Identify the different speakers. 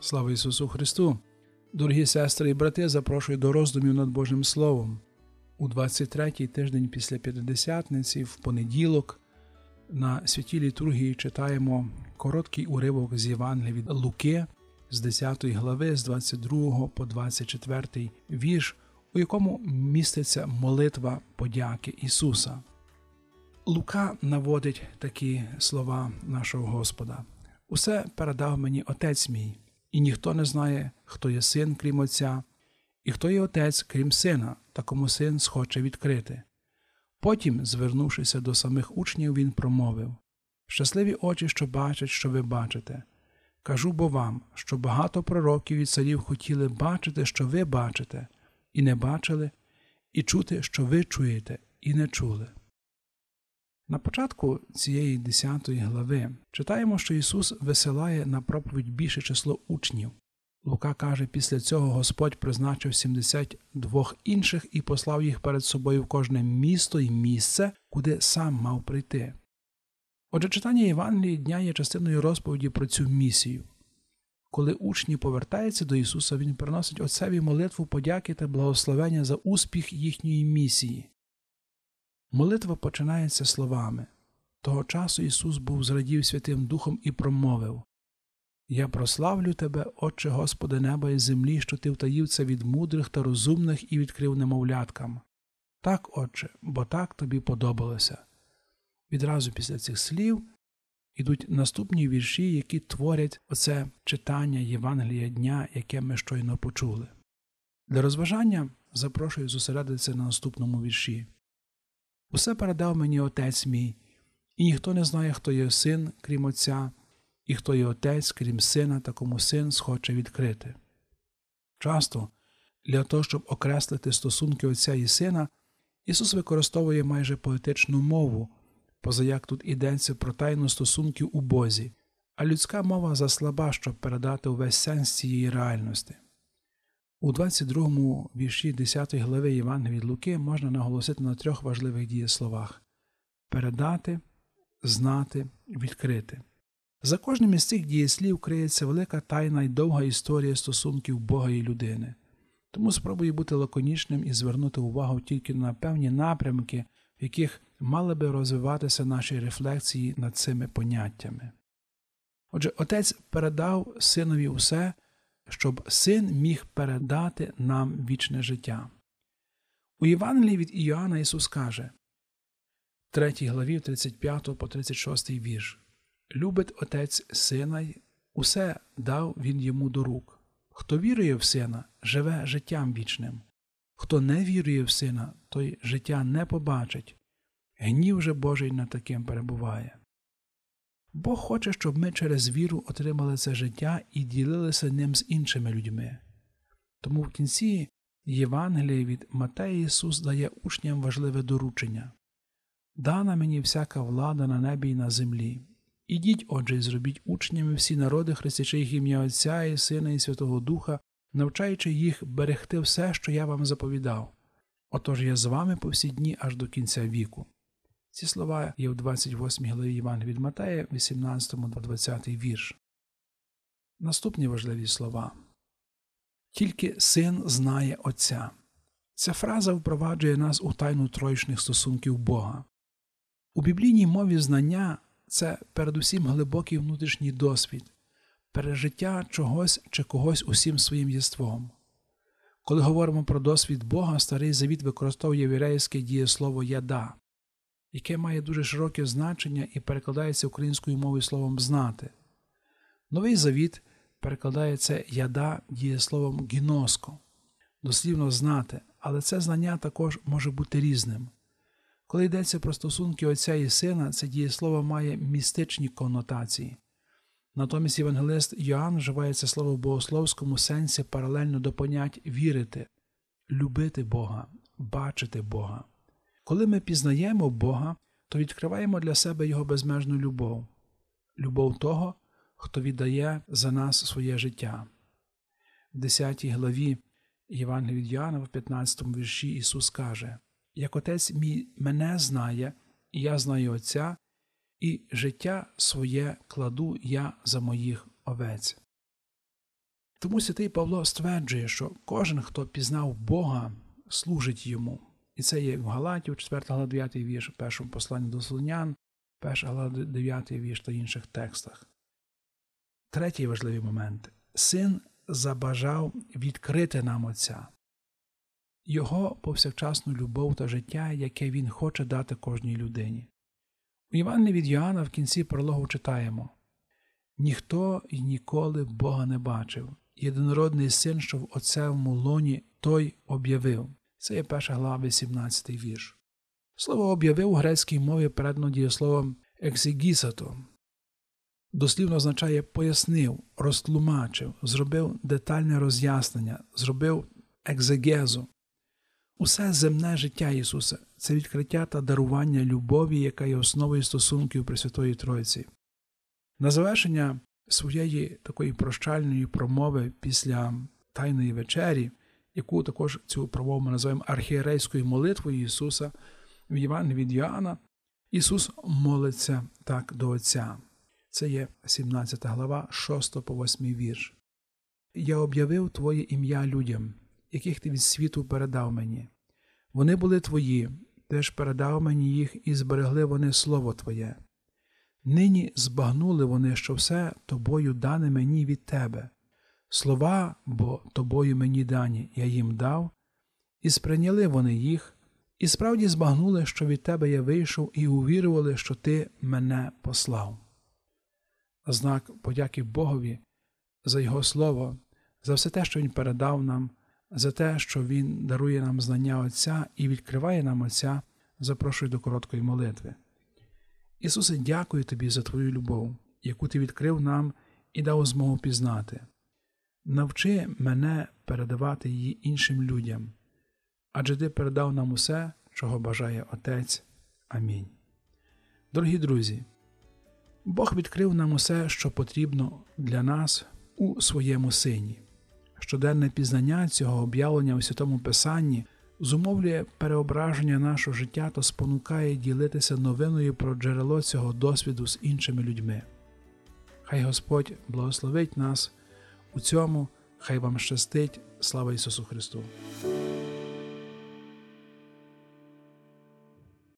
Speaker 1: Слава Ісусу Христу! Дорогі сестри і брати, запрошую до роздумів над Божим Словом. У 23-й тиждень після П'ятидесятниці, в понеділок, на святій літургії читаємо короткий уривок з Євангелія від Луки, з 10 глави, з 22 по 24 вірш, у якому міститься молитва подяки Ісуса. Лука наводить такі слова нашого Господа. «Усе передав мені Отець мій, і ніхто не знає, хто є син, крім Отця, і хто є Отець, крім Сина, та кому Син схоче відкрити». Потім, звернувшися до самих учнів, він промовив: «Щасливі очі, що бачать, що ви бачите. Кажу бо вам, що багато пророків і царів хотіли бачити, що ви бачите, і не бачили, і чути, що ви чуєте, і не чули». На початку цієї 10 глави читаємо, що Ісус висилає на проповідь більше число учнів. Лука каже, після цього Господь призначив 72 інших і послав їх перед собою в кожне місто і місце, куди сам мав прийти. Отже, читання Євангелії дня є частиною розповіді про цю місію. Коли учні повертаються до Ісуса, Він приносить Отцеві молитву подяки та благословення за успіх їхньої місії. Молитва починається словами: «Того часу Ісус був зрадів Святим Духом і промовив: Я прославлю Тебе, Отче Господи неба і землі, що Ти втаїв це від мудрих та розумних і відкрив немовляткам. Так, Отче, бо так Тобі подобалося». Відразу після цих слів ідуть наступні вірші, які творять оце читання Євангелія дня, яке ми щойно почули. Для розважання запрошую зосередитися на наступному вірші. «Усе передав мені Отець мій, і ніхто не знає, хто є Син, крім Отця, і хто є Отець, крім Сина, та кому Син схоче відкрити». Часто для того, щоб окреслити стосунки Отця і Сина, Ісус використовує майже поетичну мову, позаяк тут йдеться про тайну стосунків у Бозі, а людська мова заслаба, щоб передати увесь сенс цієї реальності. У 22-му вірші 10 глави Євангелія від Луки можна наголосити на 3 важливих дієсловах – передати, знати, відкрити. За кожним із цих дієслів криється велика тайна й довга історія стосунків Бога і людини. Тому спробую бути лаконічним і звернути увагу тільки на певні напрямки, в яких мали би розвиватися наші рефлексії над цими поняттями. Отже, Отець передав Синові усе, щоб Син міг передати нам вічне життя. У Євангелії від Іоанна Ісус каже, 3 главі 35 по 36 вірш: «Любить Отець Сина й усе дав Він йому до рук. Хто вірує в Сина, живе життям вічним. Хто не вірує в Сина, той життя не побачить. Гнів же Божий над таким перебуває». Бог хоче, щоб ми через віру отримали це життя і ділилися ним з іншими людьми. Тому в кінці Євангелія від Матея Ісус дає учням важливе доручення: «Дана мені всяка влада на небі і на землі. Ідіть, отже, і зробіть учнями всі народи, хрестячи їх ім'я Отця і Сина і Святого Духа, навчаючи їх берегти все, що я вам заповідав. Отож я з вами по всі дні аж до кінця віку». Ці слова є в 28 главі Євангелія від Матея, 18-20 вірш. Наступні важливі слова. «Тільки Син знає Отця». Ця фраза впроваджує нас у тайну троїчних стосунків Бога. У біблійній мові знання – це передусім глибокий внутрішній досвід, пережиття чогось чи когось усім своїм єством. Коли говоримо про досвід Бога, Старий Завіт використовує єврейське дієслово «яда», яке має дуже широке значення і перекладається українською мовою словом «знати». Новий Завіт перекладає це «яда» дієсловом «гіноско», дослівно «знати», але це знання також може бути різним. Коли йдеться про стосунки Отця і Сина, це дієслово має містичні коннотації. Натомість євангелист Йоанн вживає це слово в богословському сенсі паралельно до понять «вірити», «любити Бога», «бачити Бога». Коли ми пізнаємо Бога, то відкриваємо для себе Його безмежну любов. Любов того, хто віддає за нас своє життя. В 10 главі Євангелія від Йоанна, в 15 вірші Ісус каже: «Як Отець мій мене знає, і я знаю Отця, і життя своє кладу я за моїх овець». Тому святий Павло стверджує, що кожен, хто пізнав Бога, служить йому. І це є в Галатів, 4 глава 9 вірш, в першому посланні до Солонян, 1 глава 9 вірш та інших текстах. Третій важливий момент. Син забажав відкрити нам Отця. Його повсякчасну любов та життя, яке Він хоче дати кожній людині. У Євангелії від Йоанна в кінці прологу читаємо: «Ніхто й ніколи Бога не бачив. Єдинородний Син, що в Отцевому лоні, той об'явив». Це є 1 глава 18 вірш. Слово «об'явив» у грецькій мові передано дієсловом «ексегісато». Дослівно означає «пояснив», «розтлумачив», «зробив детальне роз'яснення», «зробив екзегезу». Усе земне життя Ісуса – це відкриття та дарування любові, яка є основою стосунків Пресвятої Тройці. На завершення своєї такої прощальної промови після Тайної вечері, яку також цю промову ми називаємо архієрейською молитвою Ісуса, в Євангелії від Йоанна, Ісус молиться так до Отця. Це є 17 глава, 6 по 8 вірш. «Я об'явив Твоє ім'я людям, яких Ти від світу передав мені. Вони були Твої, Ти ж передав мені їх, і зберегли вони Слово Твоє. Нині збагнули вони, що все Тобою дане мені від Тебе. Слова, бо Тобою мені дані, я їм дав, і сприйняли вони їх, і справді збагнули, що від Тебе я вийшов, і увірували, що Ти мене послав». Знак подяки Богові за Його Слово, за все те, що Він передав нам, за те, що Він дарує нам знання Отця і відкриває нам Отця, запрошую до короткої молитви. Ісусе, дякую Тобі за Твою любов, яку Ти відкрив нам і дав змогу пізнати. Навчи мене передавати її іншим людям, адже Ти передав нам усе, чого бажає Отець. Амінь. Дорогі друзі, Бог відкрив нам усе, що потрібно для нас у Своєму Сині. Щоденне пізнання цього об'явлення у Святому Писанні зумовлює переображення нашого життя та спонукає ділитися новиною про джерело цього досвіду з іншими людьми. Хай Господь благословить нас у цьому, хай вам щастить. Слава Ісусу Христу!